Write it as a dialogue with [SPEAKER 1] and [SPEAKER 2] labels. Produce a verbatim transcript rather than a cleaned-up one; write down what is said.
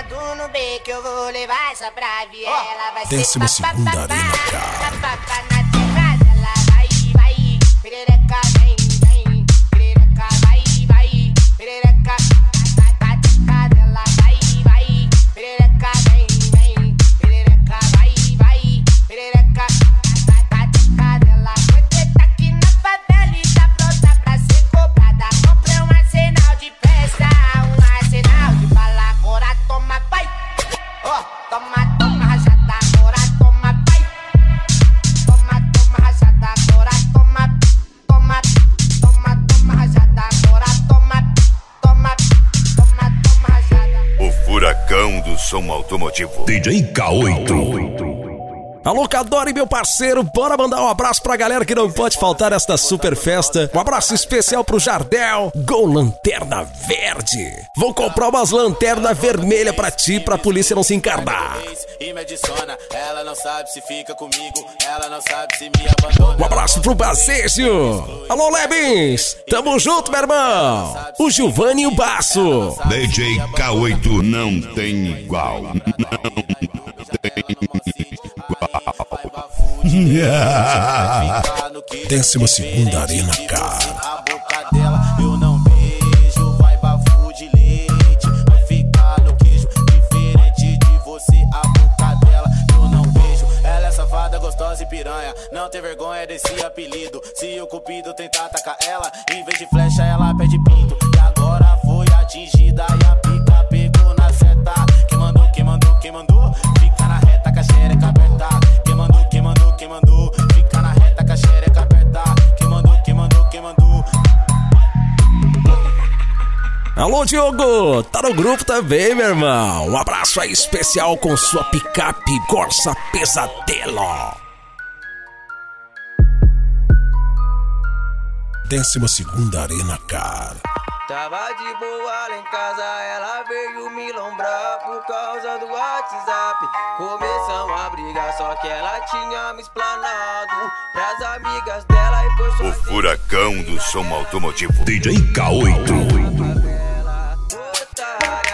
[SPEAKER 1] sentado no beco, eu vou levar essa pra viela. Vai ser
[SPEAKER 2] Décima segunda Arena, cara.
[SPEAKER 1] papapá na terra dela. Vai, vai, perereca, vem, vem. Perereca, vai, vai. Perereca, tá, tá, tá, dela. Vai, vai. Perereca, vem, vem. Perereca, vai, vai. Perereca, tá, tá, tá, dela. Você tá aqui na favela e tá pronta pra ser cobrada. Comprei um arsenal de peça, um arsenal de bala. Agora toma, vai. Ó, toma, toma, rajada. Agora toma, vai. Toma, toma, rajada. Agora toma, toma, toma, toma, rajada. Agora toma, toma, toma, toma, rajada.
[SPEAKER 3] O furacão do som automotivo.
[SPEAKER 2] D J K oito. Alô, Cadore, meu parceiro, bora mandar um abraço pra galera que não pode faltar nesta super festa. Um abraço especial pro Jardel, Gol Lanterna Verde. Vou comprar umas lanternas vermelhas pra ti, pra polícia não se encarnar.
[SPEAKER 4] E me adiciona, ela não sabe se fica comigo, ela não sabe se me abandona.
[SPEAKER 2] Um abraço pro Basejo. Alô, Lebins, tamo junto, meu irmão. O Giovanni e o Baço.
[SPEAKER 3] D J K oito não tem igual. Não tem igual.
[SPEAKER 2] Décima segunda Arena, cara.
[SPEAKER 4] A boca dela eu não beijo, vai bafo de leite, vai ficar no queijo, diferente de você. A boca dela eu não beijo, ela é safada, gostosa e piranha, não tem vergonha desse apelido. Se o cupido tentar atacar ela, em vez de flecha ela pede pinto. E agora foi atingida e a pica pegou na seta. Quem mandou, quem mandou, quem mandou, fica na reta com a xereca aberta. Quem mandou, quem mandou, quem mandou, fica na reta com a xereca aberta. Quem mandou, quem mandou, quem mandou.
[SPEAKER 2] Alô, Diogo, tá no grupo também, meu irmão. Um abraço aí especial com sua picape Corsa Pesadelo. Décima segunda Arena, cara.
[SPEAKER 5] Tava de boa lá em casa, ela veio me lombrar por causa do WhatsApp. Começamos a brigar, só que ela tinha me explanado pras amigas dela e foi só
[SPEAKER 3] O furacão do som automotivo.
[SPEAKER 2] D J K oito.
[SPEAKER 5] otária.